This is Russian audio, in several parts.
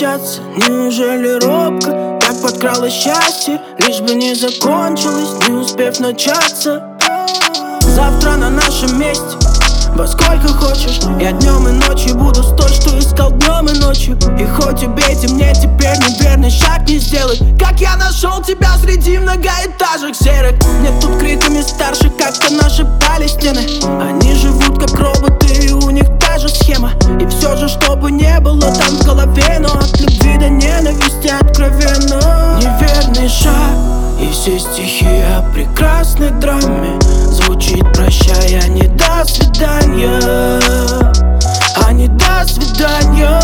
прощаться? Неужели робко так подкралось счастье? Лишь бы не закончилось, не успев начаться. Завтра на нашем месте, во сколько хочешь. Я днем и ночью буду столь, что искал днем и ночью. И хоть убейте, мне теперь неверный шаг не сделать. Как я нашел тебя среди многоэтажек серых. Нет тут криками старше, как-то наши стены. Они живут как роботы, и у них та же схема. И все же, чтобы не было там в голове, но от любви до ненависти откровенно. Неверный шаг, и все стихи о прекрасной драме. Звучит прощай, а не до свидания, а не до свидания.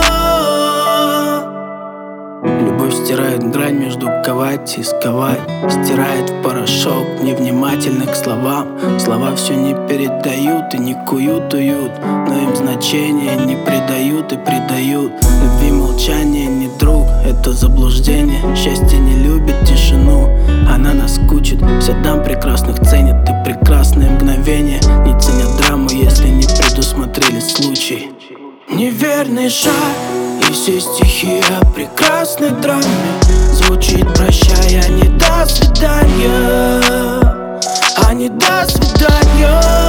Любовь стирает грань между ковать и сковать, стирает в порошок невнимательно к словам. Слова все не передают и не куют уют, но им значения не придают и придают. Любви молчание не друг, это заблуждение. Счастье не любит тишину, она нас кучит. Все дам прекрасных ценят и прекрасные мгновения, не ценят драму, если не предусмотрели случай. Неверный шаг, и все стихи о прекрасной драме. Звучит прощай, а не до свидания, а не до свидания.